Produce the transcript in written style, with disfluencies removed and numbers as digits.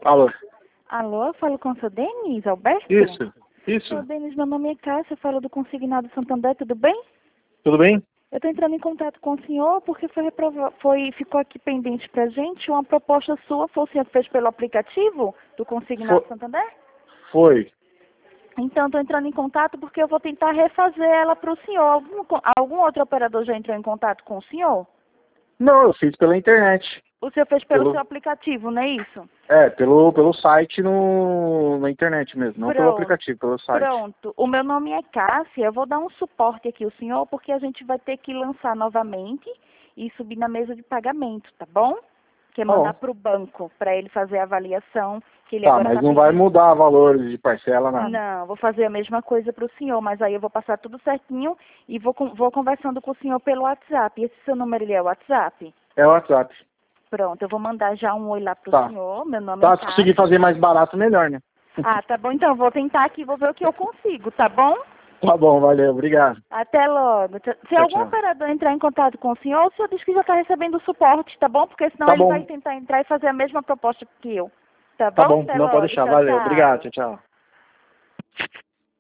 Alô? Alô, eu falo com o seu Denis, Alberto? Isso. Seu Denis, meu nome é Cássia, eu falo do Consignado Santander, tudo bem? Tudo bem? Eu estou entrando em contato com o senhor porque ficou aqui pendente pra gente uma proposta sua, o senhor fez pelo aplicativo do Consignado Santander? Foi. Então, estou entrando em contato porque eu vou tentar refazer ela para o senhor. Algum outro operador já entrou em contato com o senhor? Não, eu fiz pela internet. O senhor fez pelo seu aplicativo, não é isso? Pelo site na internet mesmo, não pelo aplicativo, pelo site. Pronto. O meu nome é Cássia, eu vou dar um suporte aqui ao senhor, porque a gente vai ter que lançar novamente e subir na mesa de pagamento, tá bom? Que é mandar para o banco, para ele fazer a avaliação. Que ele agora mas tá não vai pedindo. mudar valores de parcela, nada. Não, vou fazer a mesma coisa para o senhor, mas aí eu vou passar tudo certinho e vou conversando com o senhor pelo WhatsApp. Esse seu número, ele é o WhatsApp? É o WhatsApp. Pronto, eu vou mandar já um oi lá pro senhor, meu nome é Se Cássia. conseguir fazer mais barato, melhor, né? Ah, tá bom, então eu vou tentar aqui, vou ver o que eu consigo, tá bom? Tá bom, valeu, obrigado. Até logo. Se algum operador entrar em contato com o senhor diz que já está recebendo suporte, tá bom? Porque senão ele vai tentar entrar e fazer a mesma proposta que eu. Tá bom? Tá bom, Até não logo. pode deixar, Tchau, valeu, tchau. obrigado, tchau, tchau.